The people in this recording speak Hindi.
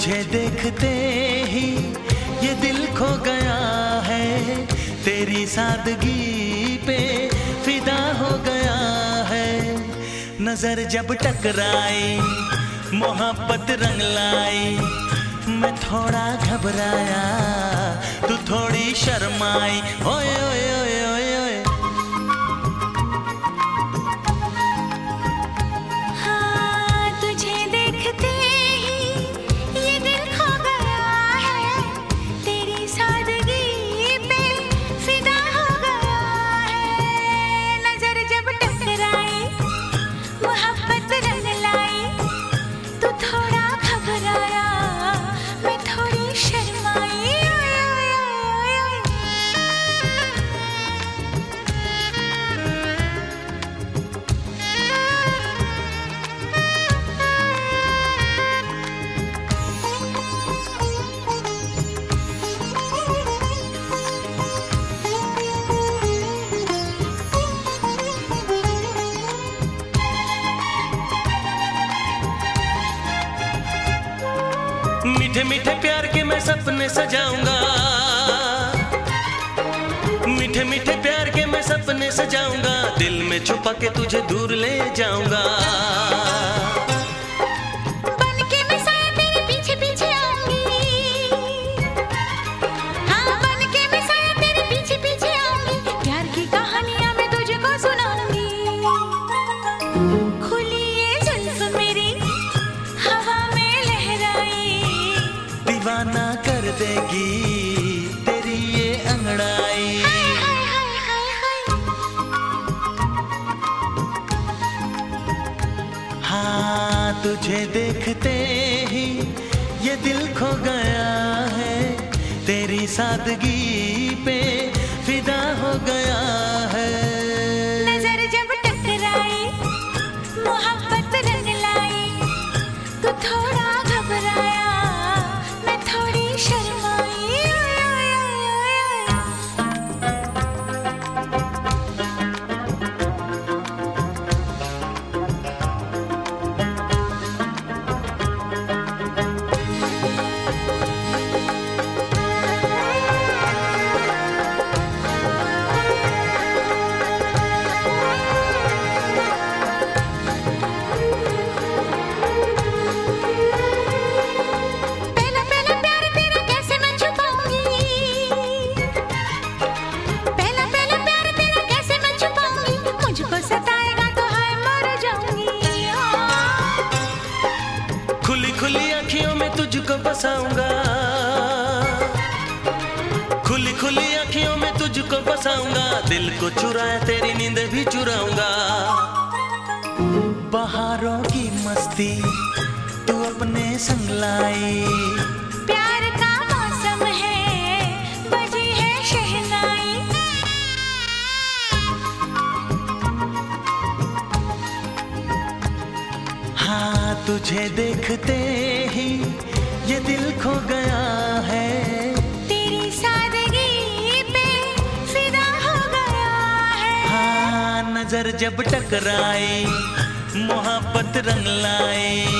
तुझे देखते ही ये दिल खो गया है, तेरी सादगी पे फिदा हो गया है। नजर जब टकराई मोहब्बत रंग लाई, मैं थोड़ा घबराया तू थोड़ी शर्माई। ओए ओए ओए ओए ओए मीठे मीठे प्यार के मैं सपने सजाऊंगा, मीठे मीठे प्यार के मैं सपने सजाऊंगा, दिल में छुपा के तुझे दूर ले जाऊंगा। बनके मैं साया तेरे पीछे पीछे आऊंगी, हाँ बनके मैं साया तेरे पीछे पीछे आऊंगी, प्यार की कहानियां मैं तुझको सुनाऊंगी। खुली ये जुल्फ मेरी हवा में लहराई, दीवाना कर देगी तेरी ये अंगड़ाई। हाय हाय हाय हाय हाय। हाँ तुझे देखते ही ये दिल खो गया है, तेरी सादगी पे फिदा हो गया है। नजर जब टकराई मोहब्बत रंग लाई, तू थोड़ा घबराया मैं थोड़ी शर्माई। पहला पहला प्यार तेरा कैसे मैं छुपाऊंगी, पहला पहला प्यार तेरा कैसे मैं छुपाऊंगी, मुझको सताएगा तो हाय मर जाऊंगी। खुली खुली आँखियों में तुझको बसाऊंगा, खुली खुली आँखियों में तुझको बसाऊंगा, दिल को चुराए तेरी नींद भी चुराऊंगा। बहारों की मस्ती तू अपने संग लाई, प्यार का मौसम है बजी है शहनाई। हाँ तुझे देखते ही ये दिल खो गया है, तेरी सादगी पे फिदा हो गया है। हाँ नजर जब टकराई मोहब्बत रंग लाई,